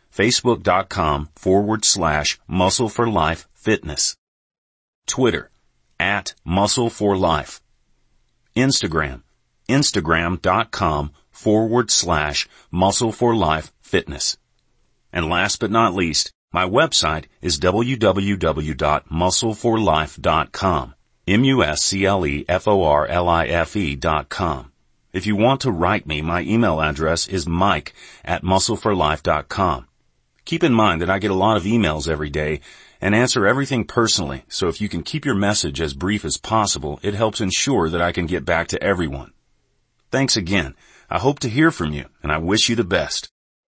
Facebook.com/Muscle for Life Fitness. Twitter. @Muscle for Life. Instagram. Instagram.com/Muscle for Life Fitness. And last but not least, my website is www.muscleforlife.com. muscleforlife.com. If you want to write me, my email address is mike@muscleforlife.com. Keep in mind that I get a lot of emails every day and answer everything personally, so if you can keep your message as brief as possible, it helps ensure that I can get back to everyone. Thanks again. I hope to hear from you, and I wish you the best.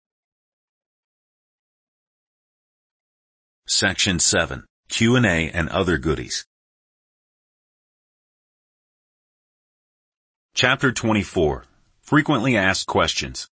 Section 7. Q&A and other goodies. Chapter 24. Frequently asked questions.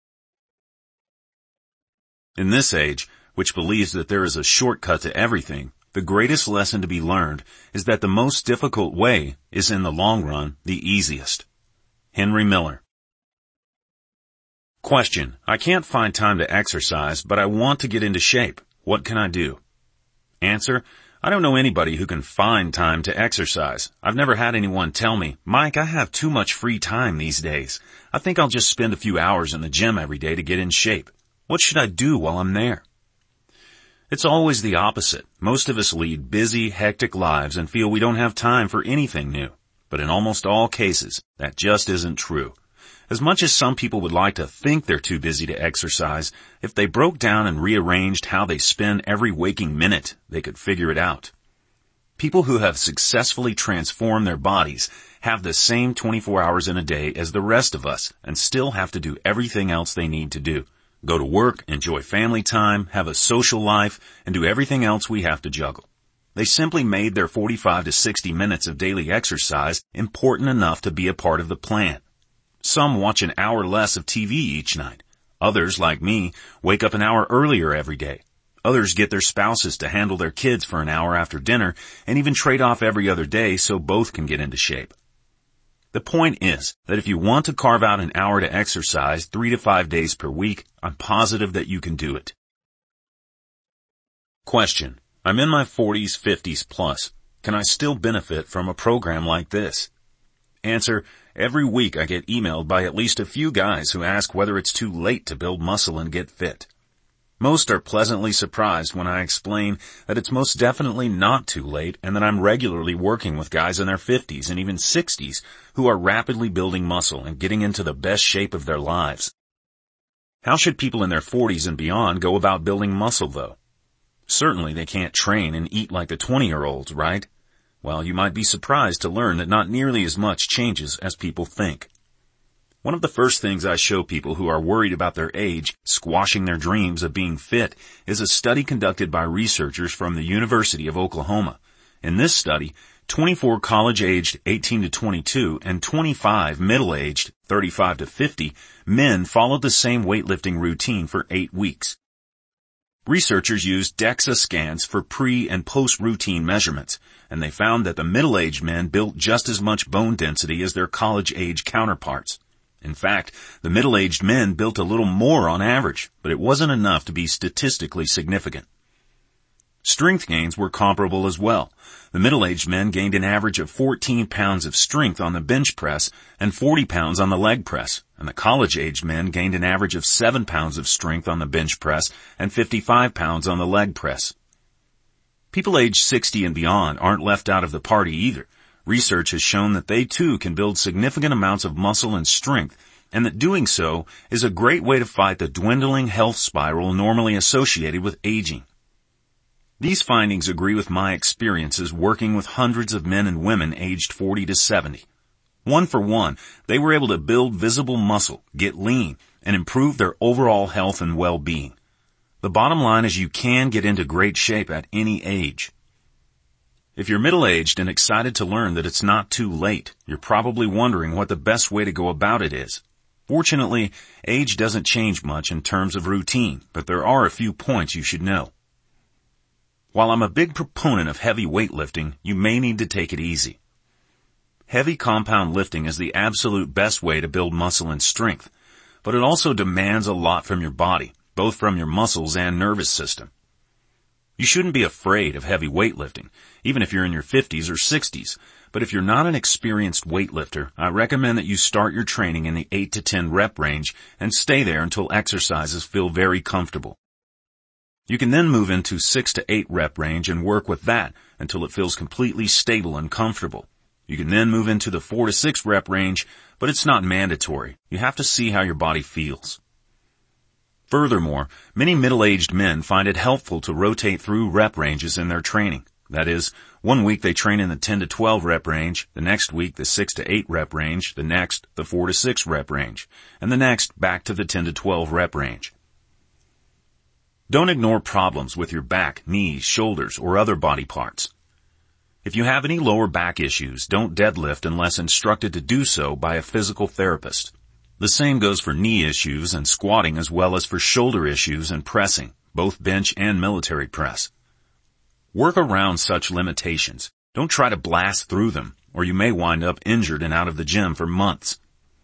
In this age, which believes that there is a shortcut to everything, the greatest lesson to be learned is that the most difficult way is in the long run the easiest. Henry Miller. Question. I can't find time to exercise, but I want to get into shape. What can I do? Answer. I don't know anybody who can find time to exercise. I've never had anyone tell me, Mike, I have too much free time these days. I think I'll just spend a few hours in the gym every day to get in shape. What should I do while I'm there? It's always the opposite. Most of us lead busy, hectic lives and feel we don't have time for anything new. But in almost all cases, that just isn't true. As much as some people would like to think they're too busy to exercise, if they broke down and rearranged how they spend every waking minute, they could figure it out. People who have successfully transformed their bodies have the same 24 hours in a day as the rest of us and still have to do everything else they need to do. Go to work, enjoy family time, have a social life, and do everything else we have to juggle. They simply made their 45 to 60 minutes of daily exercise important enough to be a part of the plan. Some watch an hour less of TV each night. Others, like me, wake up an hour earlier every day. Others get their spouses to handle their kids for an hour after dinner and even trade off every other day so both can get into shape. The point is that if you want to carve out an hour to exercise 3 to 5 days per week, I'm positive that you can do it. Question. I'm in my 40s, 50s plus. Can I still benefit from a program like this? Answer. Every week I get emailed by at least a few guys who ask whether it's too late to build muscle and get fit. Most are pleasantly surprised when I explain that it's most definitely not too late and that I'm regularly working with guys in their 50s and even 60s who are rapidly building muscle and getting into the best shape of their lives. How should people in their 40s and beyond go about building muscle, though? Certainly they can't train and eat like the 20-year-olds, right? Well, you might be surprised to learn that not nearly as much changes as people think. One of the first things I show people who are worried about their age squashing their dreams of being fit is a study conducted by researchers from the University of Oklahoma. In this study, 24 college-aged 18 to 22 and 25 middle-aged 35 to 50 men followed the same weightlifting routine for 8 weeks. Researchers used DEXA scans for pre- and post-routine measurements, and they found that the middle-aged men built just as much bone density as their college-age counterparts. In fact, the middle-aged men built a little more on average, but it wasn't enough to be statistically significant. Strength gains were comparable as well. The middle-aged men gained an average of 14 pounds of strength on the bench press and 40 pounds on the leg press, and the college-aged men gained an average of 7 pounds of strength on the bench press and 55 pounds on the leg press. People aged 60 and beyond aren't left out of the party either. Research has shown that they too can build significant amounts of muscle and strength, and that doing so is a great way to fight the dwindling health spiral normally associated with aging. These findings agree with my experiences working with hundreds of men and women aged 40 to 70. One for one, they were able to build visible muscle, get lean, and improve their overall health and well-being. The bottom line is you can get into great shape at any age. If you're middle-aged and excited to learn that it's not too late, you're probably wondering what the best way to go about it is. Fortunately, age doesn't change much in terms of routine, but there are a few points you should know. While I'm a big proponent of heavy weightlifting, you may need to take it easy. Heavy compound lifting is the absolute best way to build muscle and strength, but it also demands a lot from your body, both from your muscles and nervous system. You shouldn't be afraid of heavy weightlifting, even if you're in your 50s or 60s, but if you're not an experienced weightlifter, I recommend that you start your training in the 8 to 10 rep range and stay there until exercises feel very comfortable. You can then move into 6 to 8 rep range and work with that until it feels completely stable and comfortable. You can then move into the 4 to 6 rep range, but it's not mandatory. You have to see how your body feels. Furthermore, many middle-aged men find it helpful to rotate through rep ranges in their training. That is, one week they train in the 10 to 12 rep range, the next week the 6 to 8 rep range, the next the 4 to 6 rep range, and the next back to the 10 to 12 rep range. Don't ignore problems with your back, knees, shoulders, or other body parts. If you have any lower back issues, don't deadlift unless instructed to do so by a physical therapist. The same goes for knee issues and squatting as well as for shoulder issues and pressing, both bench and military press. Work around such limitations. Don't try to blast through them, or you may wind up injured and out of the gym for months.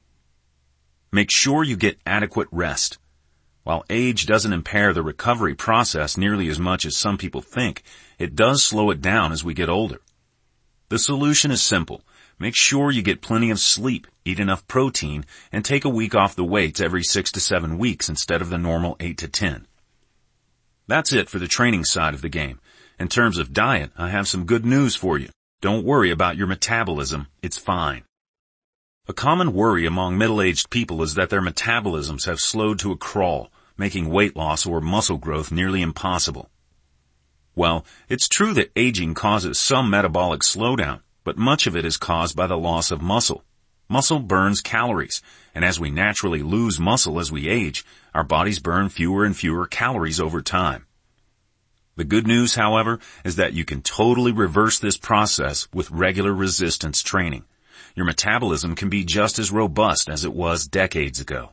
Make sure you get adequate rest. While age doesn't impair the recovery process nearly as much as some people think, it does slow it down as we get older. The solution is simple. Make sure you get plenty of sleep, eat enough protein, and take a week off the weights every 6 to 7 weeks instead of the normal 8 to 10. That's it for the training side of the game. In terms of diet, I have some good news for you. Don't worry about your metabolism. It's fine. A common worry among middle-aged people is that their metabolisms have slowed to a crawl, making weight loss or muscle growth nearly impossible. Well, it's true that aging causes some metabolic slowdown, but much of it is caused by the loss of muscle. Muscle burns calories, and as we naturally lose muscle as we age, our bodies burn fewer and fewer calories over time. The good news, however, is that you can totally reverse this process with regular resistance training. Your metabolism can be just as robust as it was decades ago.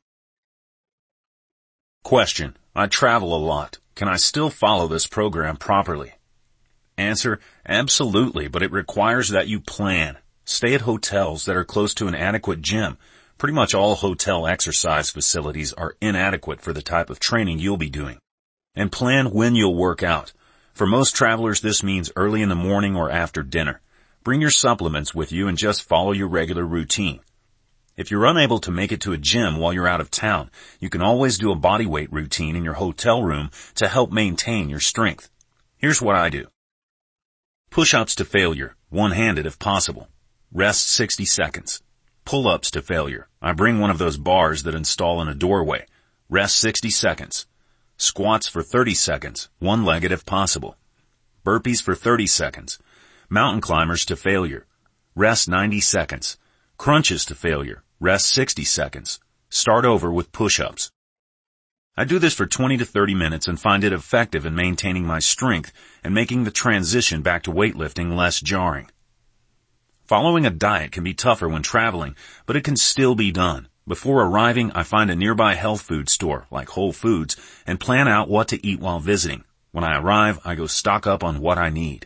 Question: I travel a lot. Can I still follow this program properly? Answer: absolutely, but it requires that you plan. Stay at hotels that are close to an adequate gym. Pretty much all hotel exercise facilities are inadequate for the type of training you'll be doing. And plan when you'll work out. For most travelers, this means early in the morning or after dinner. Bring your supplements with you and just follow your regular routine. If you're unable to make it to a gym while you're out of town, you can always do a bodyweight routine in your hotel room to help maintain your strength. Here's what I do. Push-ups to failure, one-handed if possible. Rest 60 seconds. Pull-ups to failure. I bring one of those bars that install in a doorway. Rest 60 seconds. Squats for 30 seconds, one-legged if possible. Burpees for 30 seconds. Mountain climbers to failure. Rest 90 seconds. Crunches to failure. Rest 60 seconds. Start over with push-ups. I do this for 20 to 30 minutes and find it effective in maintaining my strength and making the transition back to weightlifting less jarring. Following a diet can be tougher when traveling, but it can still be done. Before arriving, I find a nearby health food store, like Whole Foods, and plan out what to eat while visiting. When I arrive, I go stock up on what I need.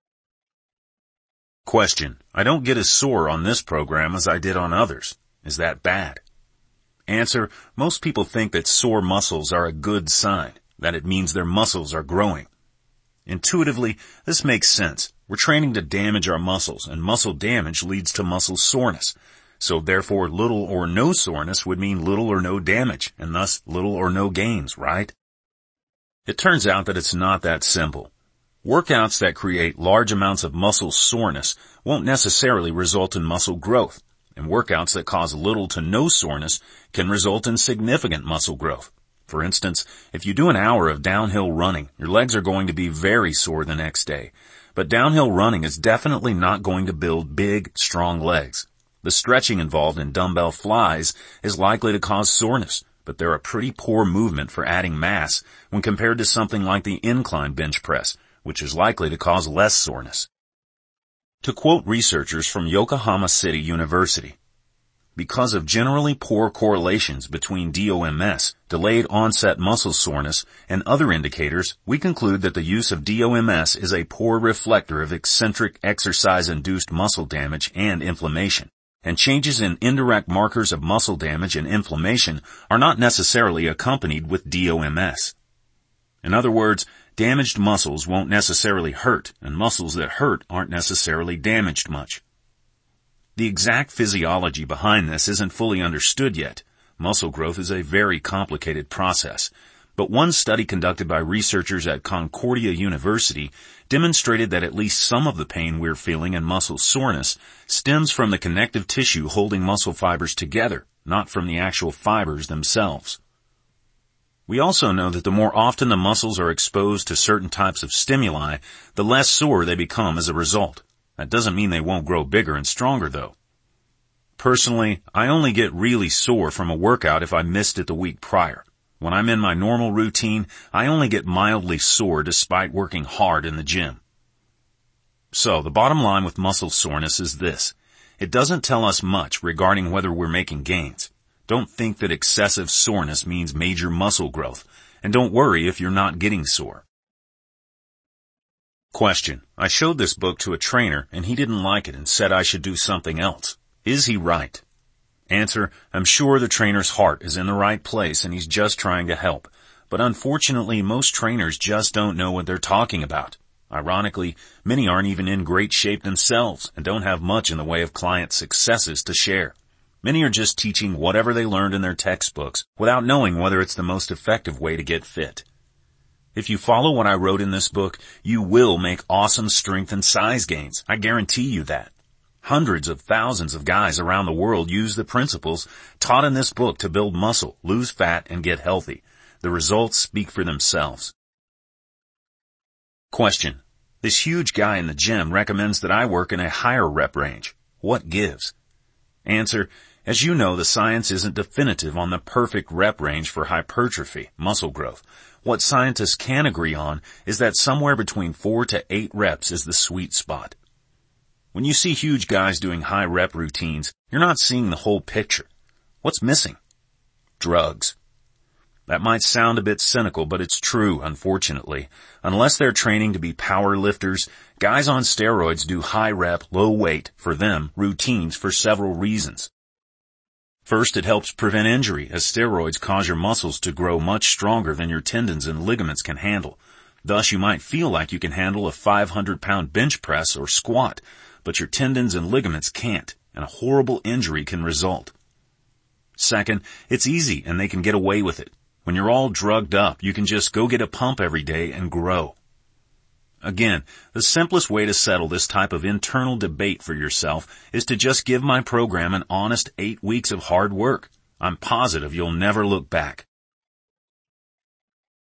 Question: I don't get as sore on this program as I did on others. Is that bad? Answer: most people think that sore muscles are a good sign, that it means their muscles are growing. Intuitively, this makes sense. We're training to damage our muscles, and muscle damage leads to muscle soreness. So therefore, little or no soreness would mean little or no damage, and thus little or no gains, right? It turns out that it's not that simple. Workouts that create large amounts of muscle soreness won't necessarily result in muscle growth, and workouts that cause little to no soreness can result in significant muscle growth. For instance, if you do an hour of downhill running, your legs are going to be very sore the next day. But downhill running is definitely not going to build big, strong legs. The stretching involved in dumbbell flies is likely to cause soreness, but they're a pretty poor movement for adding mass when compared to something like the incline bench press, which is likely to cause less soreness. To quote researchers from Yokohama City University, because of generally poor correlations between DOMS, delayed onset muscle soreness, and other indicators, we conclude that the use of DOMS is a poor reflector of eccentric exercise-induced muscle damage and inflammation, and changes in indirect markers of muscle damage and inflammation are not necessarily accompanied with DOMS. In other words, damaged muscles won't necessarily hurt, and muscles that hurt aren't necessarily damaged much. The exact physiology behind this isn't fully understood yet. Muscle growth is a very complicated process, but one study conducted by researchers at Concordia University demonstrated that at least some of the pain we're feeling in muscle soreness stems from the connective tissue holding muscle fibers together, not from the actual fibers themselves. We also know that the more often the muscles are exposed to certain types of stimuli, the less sore they become as a result. That doesn't mean they won't grow bigger and stronger, though. Personally, I only get really sore from a workout if I missed it the week prior. When I'm in my normal routine, I only get mildly sore despite working hard in the gym. So, the bottom line with muscle soreness is this. It doesn't tell us much regarding whether we're making gains. Don't think that excessive soreness means major muscle growth, and don't worry if you're not getting sore. Question: I showed this book to a trainer and he didn't like it and said I should do something else. Is he right? Answer: I'm sure the trainer's heart is in the right place and he's just trying to help. But unfortunately, most trainers just don't know what they're talking about. Ironically, many aren't even in great shape themselves and don't have much in the way of client successes to share. Many are just teaching whatever they learned in their textbooks without knowing whether it's the most effective way to get fit. If you follow what I wrote in this book, you will make awesome strength and size gains. I guarantee you that. Hundreds of thousands of guys around the world use the principles taught in this book to build muscle, lose fat, and get healthy. The results speak for themselves. Question: This huge guy in the gym recommends that I work in a higher rep range. What gives? Answer: As you know, the science isn't definitive on the perfect rep range for hypertrophy, muscle growth. What scientists can agree on is that somewhere between 4 to 8 reps is the sweet spot. When you see huge guys doing high rep routines, you're not seeing the whole picture. What's missing? Drugs. That might sound a bit cynical, but it's true, unfortunately. Unless they're training to be power lifters, guys on steroids do high rep, low weight, for them, routines for several reasons. First, it helps prevent injury, as steroids cause your muscles to grow much stronger than your tendons and ligaments can handle. Thus, you might feel like you can handle a 500-pound bench press or squat, but your tendons and ligaments can't, and a horrible injury can result. Second, it's easy and they can get away with it. When you're all drugged up, you can just go get a pump every day and grow. Again, the simplest way to settle this type of internal debate for yourself is to just give my program an honest 8 weeks of hard work. I'm positive you'll never look back.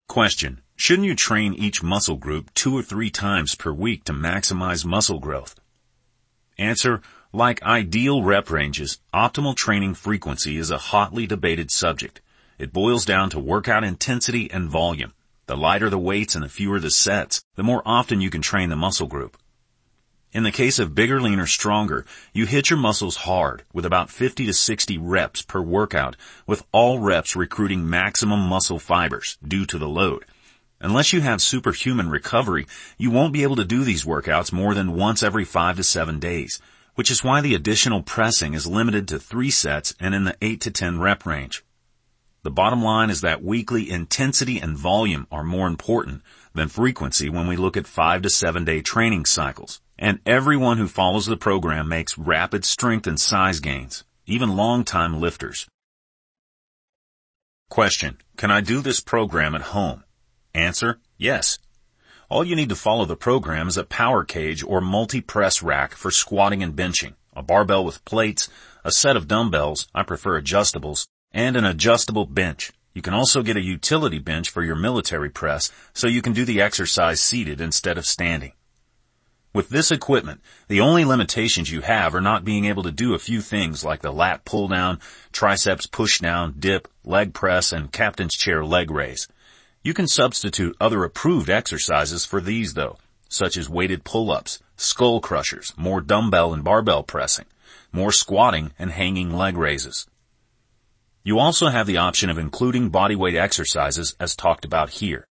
Question: shouldn't you train each muscle group 2 or 3 times per week to maximize muscle growth? Answer: like ideal rep ranges, optimal training frequency is a hotly debated subject. It boils down to workout intensity and volume. The lighter the weights and the fewer the sets, the more often you can train the muscle group. In the case of bigger, leaner, stronger, you hit your muscles hard with about 50 to 60 reps per workout, with all reps recruiting maximum muscle fibers due to the load. Unless you have superhuman recovery, you won't be able to do these workouts more than once every 5 to 7 days, which is why the additional pressing is limited to 3 sets and in the 8 to 10 rep range. The bottom line is that weekly intensity and volume are more important than frequency when we look at 5 to 7 day training cycles. And everyone who follows the program makes rapid strength and size gains, even long-time lifters. Question: can I do this program at home? Answer: yes. All you need to follow the program is a power cage or multi-press rack for squatting and benching, a barbell with plates, a set of dumbbells, I prefer adjustables, and an adjustable bench. You can also get a utility bench for your military press, so you can do the exercise seated instead of standing. With this equipment, the only limitations you have are not being able to do a few things like the lat pull down, triceps push down, dip, leg press, and captain's chair leg raise. You can substitute other approved exercises for these though, such as weighted pull-ups, skull crushers, more dumbbell and barbell pressing, more squatting, and hanging leg raises. You also have the option of including bodyweight exercises as talked about here.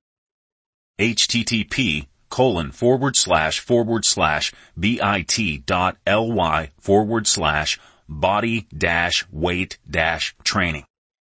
http://bit.ly/body-weight-training.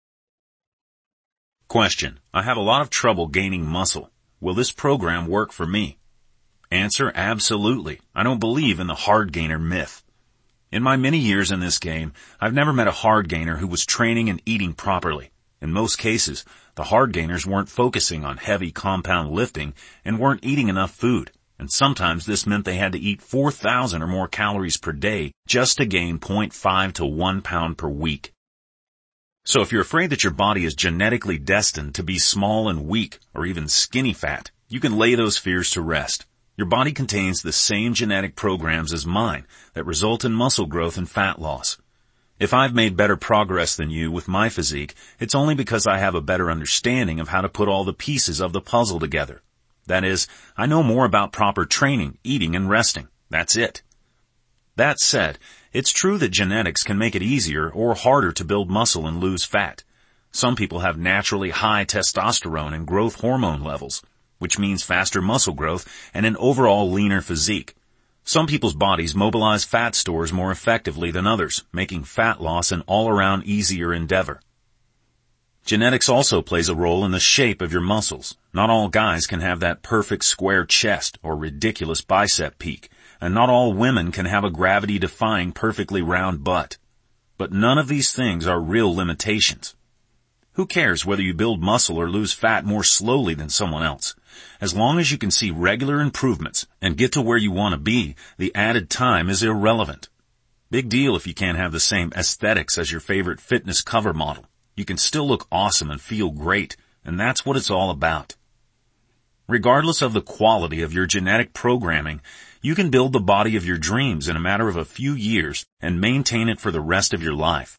Question: I have a lot of trouble gaining muscle. Will this program work for me? Answer: absolutely. I don't believe in the hard gainer myth. In my many years in this game, I've never met a hard gainer who was training and eating properly. In most cases, the hard gainers weren't focusing on heavy compound lifting and weren't eating enough food, and sometimes this meant they had to eat 4,000 or more calories per day just to gain 0.5 to 1 pound per week. So if you're afraid that your body is genetically destined to be small and weak or even skinny fat, you can lay those fears to rest. Your body contains the same genetic programs as mine that result in muscle growth and fat loss. If I've made better progress than you with my physique, it's only because I have a better understanding of how to put all the pieces of the puzzle together. That is, I know more about proper training, eating, and resting. That's it. That said, it's true that genetics can make it easier or harder to build muscle and lose fat. Some people have naturally high testosterone and growth hormone levels, which means faster muscle growth and an overall leaner physique. Some people's bodies mobilize fat stores more effectively than others, making fat loss an all-around easier endeavor. Genetics also plays a role in the shape of your muscles. Not all guys can have that perfect square chest or ridiculous bicep peak, and not all women can have a gravity-defying perfectly round butt. But none of these things are real limitations. Who cares whether you build muscle or lose fat more slowly than someone else? As long as you can see regular improvements and get to where you want to be, the added time is irrelevant. Big deal if you can't have the same aesthetics as your favorite fitness cover model. You can still look awesome and feel great, and that's what it's all about. Regardless of the quality of your genetic programming, you can build the body of your dreams in a matter of a few years and maintain it for the rest of your life.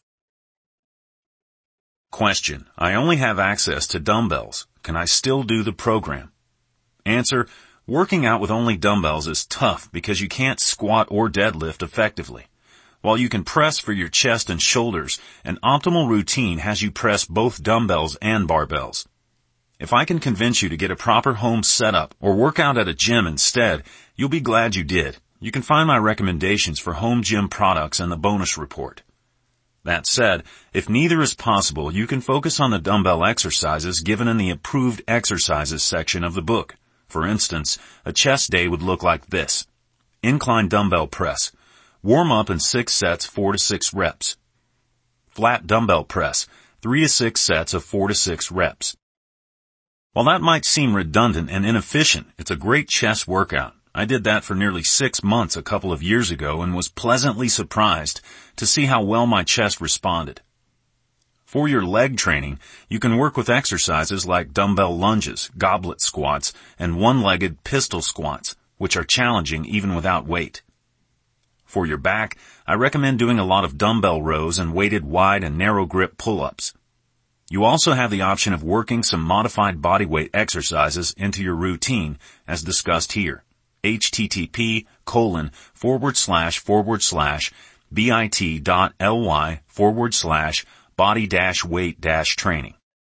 Question: I only have access to dumbbells. Can I still do the program? Answer: working out with only dumbbells is tough because you can't squat or deadlift effectively. While you can press for your chest and shoulders, an optimal routine has you press both dumbbells and barbells. If I can convince you to get a proper home setup or work out at a gym instead, you'll be glad you did. You can find my recommendations for home gym products in the bonus report. That said, if neither is possible, you can focus on the dumbbell exercises given in the approved exercises section of the book. For instance, a chest day would look like this. Incline dumbbell press. Warm up in 6 sets, 4 to 6 reps. Flat dumbbell press. 3 to 6 sets of 4 to 6 reps. While that might seem redundant and inefficient, it's a great chest workout. I did that for nearly 6 months a couple of years ago and was pleasantly surprised to see how well my chest responded. For your leg training, you can work with exercises like dumbbell lunges, goblet squats, and one-legged pistol squats, which are challenging even without weight. For your back, I recommend doing a lot of dumbbell rows and weighted wide and narrow grip pull-ups. You also have the option of working some modified bodyweight exercises into your routine, as discussed here. http://bit.ly/body-weight-training.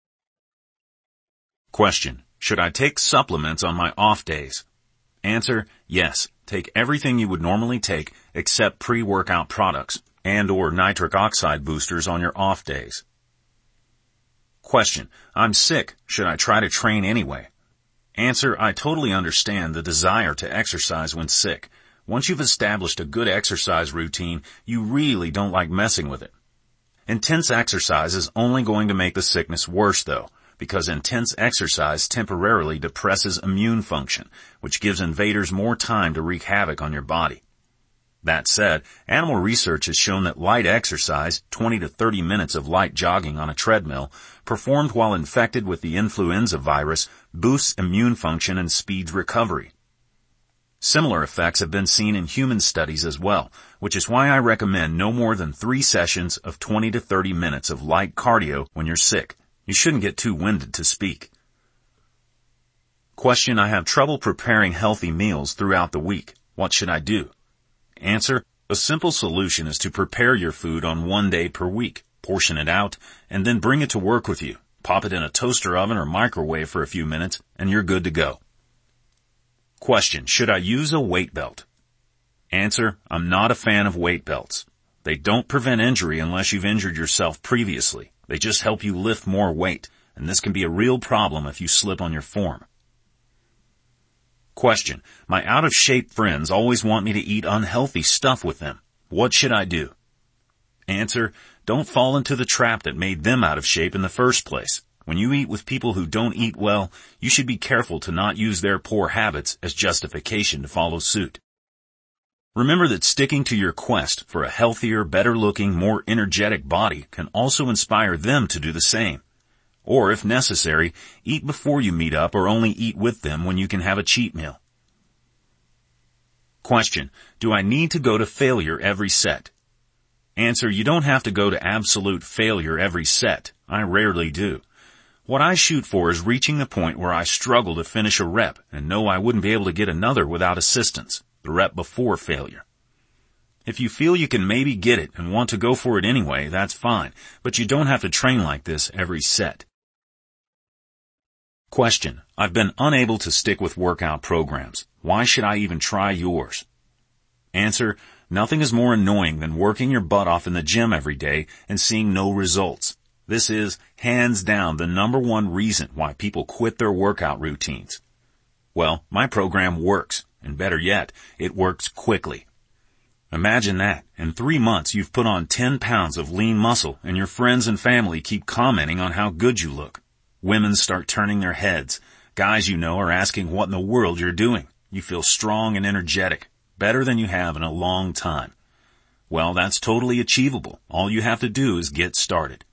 Question: should I take supplements on my off days? Answer: yes. Take everything you would normally take except pre-workout products and/or nitric oxide boosters on your off days. Question: I'm sick. Should I try to train anyway? Answer: I totally understand the desire to exercise when sick. Once you've established a good exercise routine, you really don't like messing with it. Intense exercise is only going to make the sickness worse, though, because intense exercise temporarily depresses immune function, which gives invaders more time to wreak havoc on your body. That said, animal research has shown that light exercise, 20 to 30 minutes of light jogging on a treadmill, performed while infected with the influenza virus, boosts immune function and speeds recovery. Similar effects have been seen in human studies as well, which is why I recommend no more than 3 sessions of 20 to 30 minutes of light cardio when you're sick. You shouldn't get too winded to speak. Question: I have trouble preparing healthy meals throughout the week. What should I do? Answer: a simple solution is to prepare your food on 1 day per week, portion it out, and then bring it to work with you. Pop it in a toaster oven or microwave for a few minutes, and you're good to go. Question: should I use a weight belt? Answer: I'm not a fan of weight belts. They don't prevent injury unless you've injured yourself previously. They just help you lift more weight, and this can be a real problem if you slip on your form. Question: my out-of-shape friends always want me to eat unhealthy stuff with them. What should I do? Answer: don't fall into the trap that made them out of shape in the first place. When you eat with people who don't eat well, you should be careful to not use their poor habits as justification to follow suit. Remember that sticking to your quest for a healthier, better-looking, more energetic body can also inspire them to do the same. Or, if necessary, eat before you meet up or only eat with them when you can have a cheat meal. Question: do I need to go to failure every set? Answer: you don't have to go to absolute failure every set. I rarely do. What I shoot for is reaching the point where I struggle to finish a rep and know I wouldn't be able to get another without assistance, the rep before failure. If you feel you can maybe get it and want to go for it anyway, that's fine, but you don't have to train like this every set. Question: I've been unable to stick with workout programs. Why should I even try yours? Answer: nothing is more annoying than working your butt off in the gym every day and seeing no results. This is, hands down, the #1 reason why people quit their workout routines. Well, my program works, and better yet, it works quickly. Imagine that. In 3 months, you've put on 10 pounds of lean muscle, and your friends and family keep commenting on how good you look. Women start turning their heads. Guys you know are asking what in the world you're doing. You feel strong and energetic, better than you have in a long time. Well, that's totally achievable. All you have to do is get started.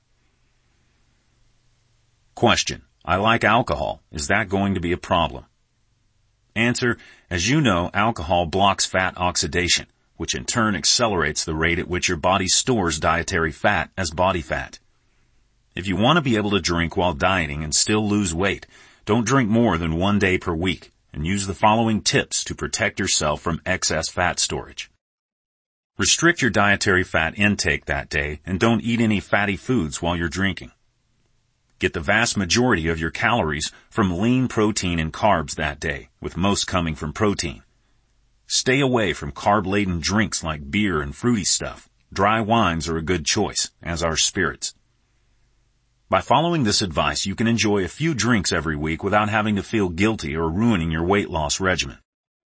Question: I like alcohol. Is that going to be a problem? Answer: as you know, alcohol blocks fat oxidation, which in turn accelerates the rate at which your body stores dietary fat as body fat. If you want to be able to drink while dieting and still lose weight, don't drink more than 1 day per week, and use the following tips to protect yourself from excess fat storage. Restrict your dietary fat intake that day and don't eat any fatty foods while you're drinking. Get the vast majority of your calories from lean protein and carbs that day, with most coming from protein. Stay away from carb-laden drinks like beer and fruity stuff. Dry wines are a good choice, as are spirits. By following this advice, you can enjoy a few drinks every week without having to feel guilty or ruining your weight loss regimen.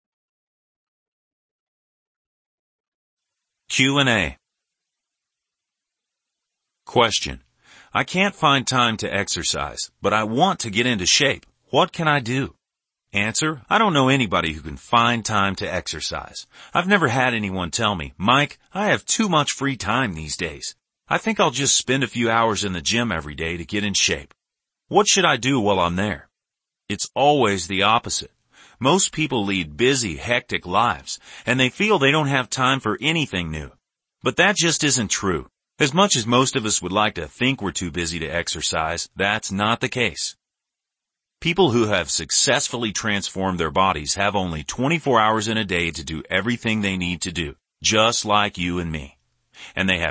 Q&A. Question: I can't find time to exercise, but I want to get into shape. What can I do? Answer: I don't know anybody who can find time to exercise. I've never had anyone tell me, Mike, I have too much free time these days. I think I'll just spend a few hours in the gym every day to get in shape. What should I do while I'm there? It's always the opposite. Most people lead busy, hectic lives, and they feel they don't have time for anything new. But that just isn't true. As much as most of us would like to think we're too busy to exercise, that's not the case. People who have successfully transformed their bodies have only 24 hours in a day to do everything they need to do, just like you and me. And they have